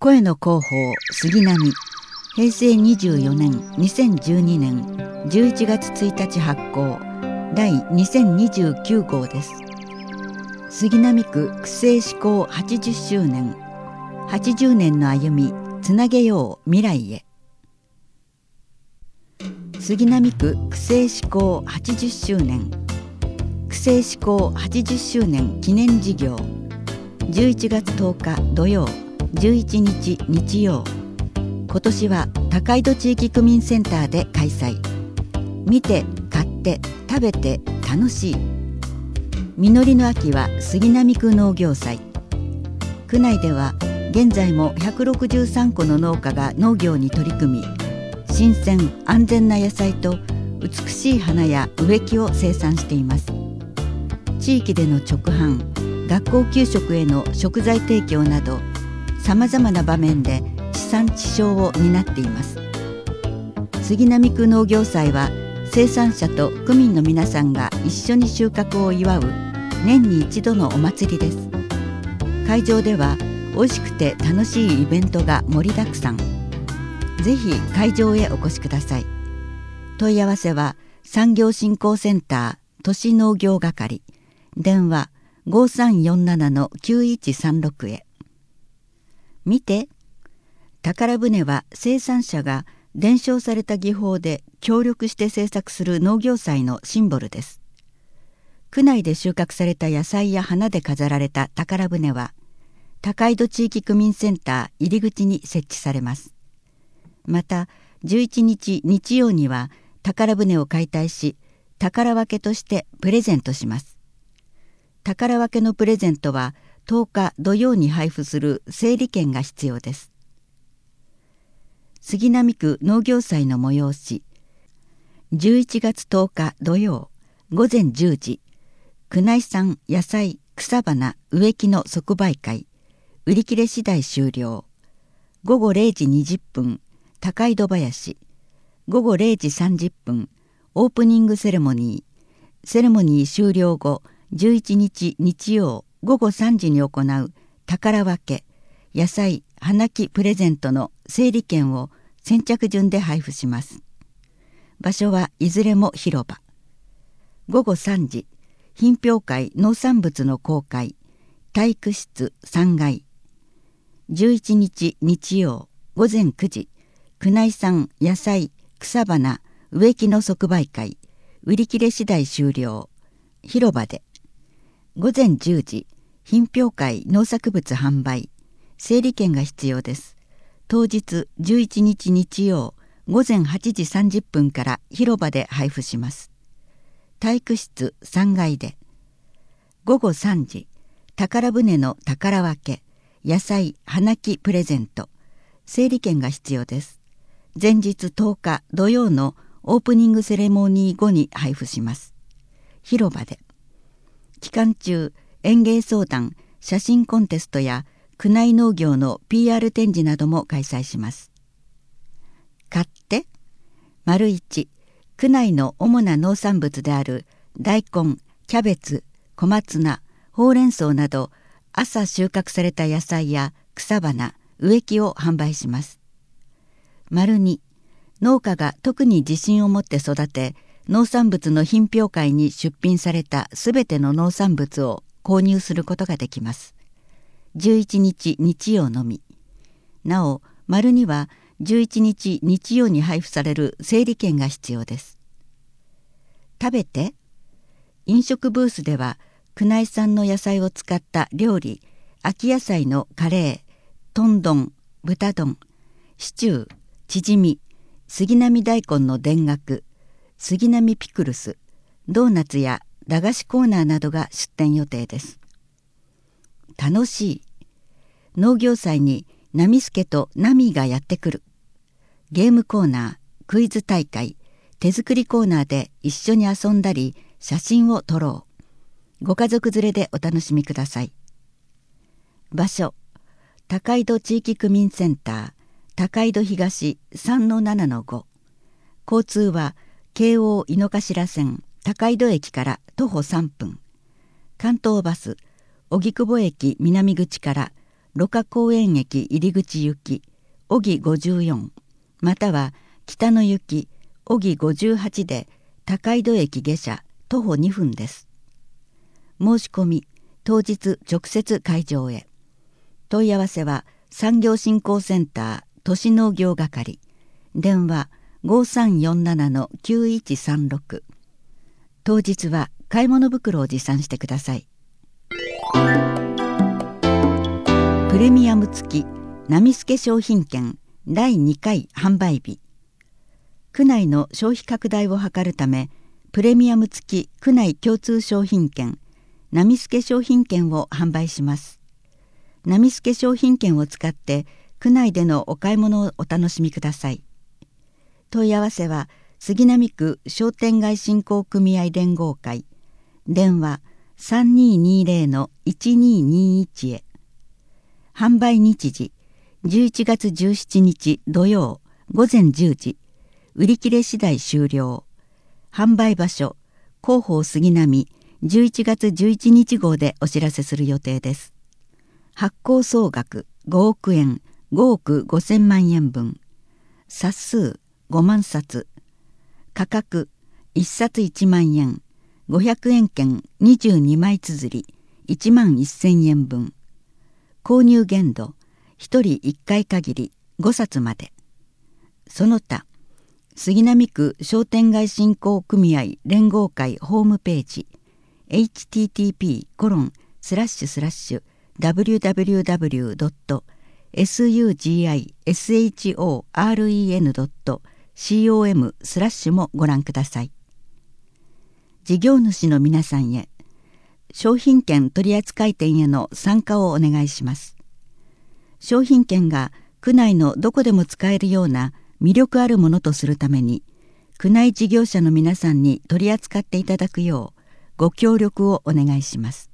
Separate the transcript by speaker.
Speaker 1: 声の広報杉並、平成24年2012年11月1日発行第2029号です。杉並区区政施行80周年、80年の歩みつなげよう未来へ。杉並区区政施行80周年、区政施行80周年記念事業、11月10日土曜、11日日曜。今年は高井戸地域区民センターで開催。見て買って食べて楽しい。実りの秋は杉並区農業祭。区内では現在も163戸の農家が農業に取り組み、新鮮安全な野菜と美しい花や植木を生産しています。地域での直販、学校給食への食材提供などさまざまな場面で地産地消を担っています。杉並区農業祭は生産者と区民の皆さんが一緒に収穫を祝う年に一度のお祭りです。会場では美味しくて楽しいイベントが盛りだくさん。ぜひ会場へお越しください。問い合わせは産業振興センター都市農業係、電話 5347-9136 へ。見て、宝船は生産者が伝承された技法で協力して制作する農業祭のシンボルです。区内で収穫された野菜や花で飾られた宝船は高井戸地域区民センター入り口に設置されます。また11日日曜には宝船を解体し、宝分けとしてプレゼントします。宝分けのプレゼントは10日土曜に配布する整理券が必要です。杉並区農業祭の催し、11月10日土曜午前10時、区内産野菜草花植木の即売会、売り切れ次第終了。午後0時20分高井戸林、午後0時30分オープニングセレモニー。セレモニー終了後11日日曜午後3時に行う宝分け野菜花木プレゼントの整理券を先着順で配布します。場所はいずれも広場。午後3時、品評会農産物の公開、体育室3階。11日日曜午前9時、区内産野菜草花植木の即売会、売り切れ次第終了。広場で。午前10時、品評会農作物販売、整理券が必要です。当日11日日曜午前8時30分から広場で配布します。体育室3階で。午後3時、宝船の宝分け野菜花木プレゼント、整理券が必要です。前日10日土曜のオープニングセレモニー後に配布します。広場で。期間中、園芸相談、写真コンテストや区内農業の PR 展示なども開催します。買って、1、区内の主な農産物である大根、キャベツ、小松菜、ほうれん草など朝収穫された野菜や草花、植木を販売します。2、農家が特に自信を持って育て、農産物の品評会に出品されたすべての農産物を購入することができます。11日日曜のみ。なお、2は11日日曜に配布される整理券が必要です。食べて。飲食ブースでは区内産の野菜を使った料理、秋野菜のカレー、豚丼、豚丼、シチュー、チヂミ、杉並大根の田楽、杉並ピクルス、ドーナツや駄菓子コーナーなどが出店予定です。楽しい。農業祭にナミスケとナミーがやってくる。ゲームコーナー、クイズ大会、手作りコーナーで一緒に遊んだり写真を撮ろう。ご家族連れでお楽しみください。場所、高井戸地域区民センター高井戸東 3-7-5。交通は京王井の頭線高井戸駅から徒歩3分。関東バス荻窪駅南口から芦花公園駅入り口行き小木54または北の行き小木58で高井戸駅下車徒歩2分です。申し込み当日直接会場へ。問い合わせは産業振興センター都市農業係電話 5347-9136 当日は買い物袋を持参してください。プレミアム付き波助商品券第2回販売日。区内の消費拡大を図るためプレミアム付き区内共通商品券波助商品券を販売します。波助商品券を使って区内でのお買い物をお楽しみください。問い合わせは杉並区商店街振興組合連合会電話 3220-1221 へ。販売日時11月17日土曜午前10時売り切れ次第終了。販売場所広報杉並11月11日号でお知らせする予定です。発行総額5億円5億5000万円分冊数5万冊価格1冊1万円500円券22枚綴り1万1000円分購入限度1人1回限り5冊まで。その他杉並区商店街振興組合連合会ホームページ http://www.sugishoren.com/ もご覧ください。事業主の皆さんへ商品券取扱店への参加をお願いします。商品券が区内のどこでも使えるような魅力あるものとするために区内事業者の皆さんに取り扱っていただくようご協力をお願いします。